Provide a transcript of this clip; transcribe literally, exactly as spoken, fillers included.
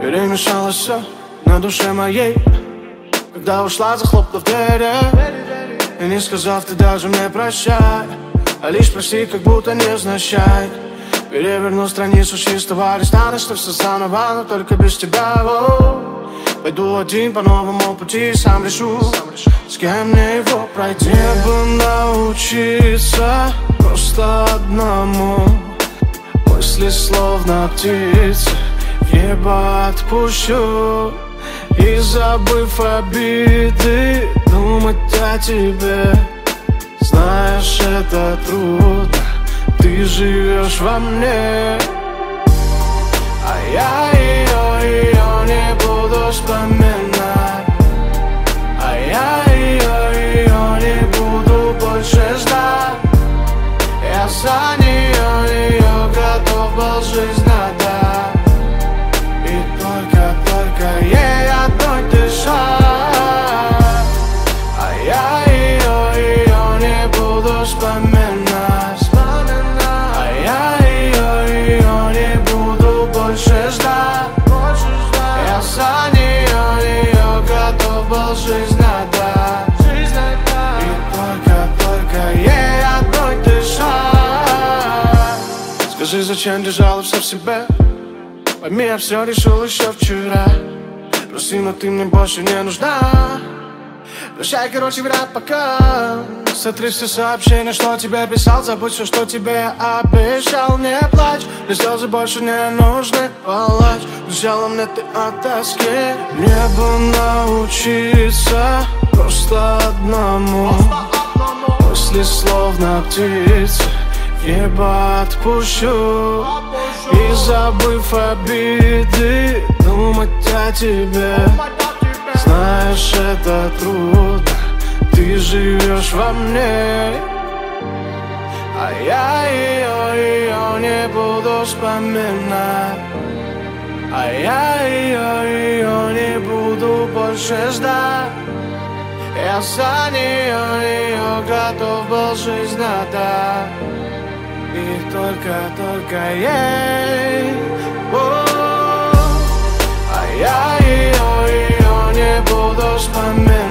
Перемешалось все на душе моей, когда ушла, захлопнув двери. И не сказав ты даже мне прощай, а лишь прости, как будто невзначай. Переверну страницу чистого листа, начну все заново, но только без тебя. О, пойду один по новому пути, сам решу, с кем мне его пройти. Мне бы научиться просто одному, мысли словно птицы в небо отпущу. И забыв обиды, думать о тебе. Знаешь, это трудно, ты живешь во мне. А я ее, ее не буду вспоминать. А я ее, ее не буду больше ждать. Я за нее, ее готов был жизнь отдать. И только, только ей одной дышать. А я ее, ее не буду вспоминать. А я ее, ее не буду больше ждать. Я за нее, ее готов был жизнь отдать. И только, только ей одной дышать. Скажи, зачем держала все в себе? Пойми, я все решил еще вчера. Прости, но ты мне больше не нужна. Прощай, короче, вряд пока. Сотри все сообщения, что тебе писал. Забудь все, что тебе обещал. Не плачь, мне слезы больше не нужны. Палач, взяла мне ты от тоски. Мне бы научиться просто одному, мысли словно птицы в небо отпущу. И забыв обиды, думать о тебе. Знаешь, это трудно, ты живешь во мне. А я ее, ее не буду вспоминать. А я ее, ее не буду больше ждать. Я за нее, ее готов был жизнь отдать. И только, только ей. О, а я ее, ее не буду вспоминать.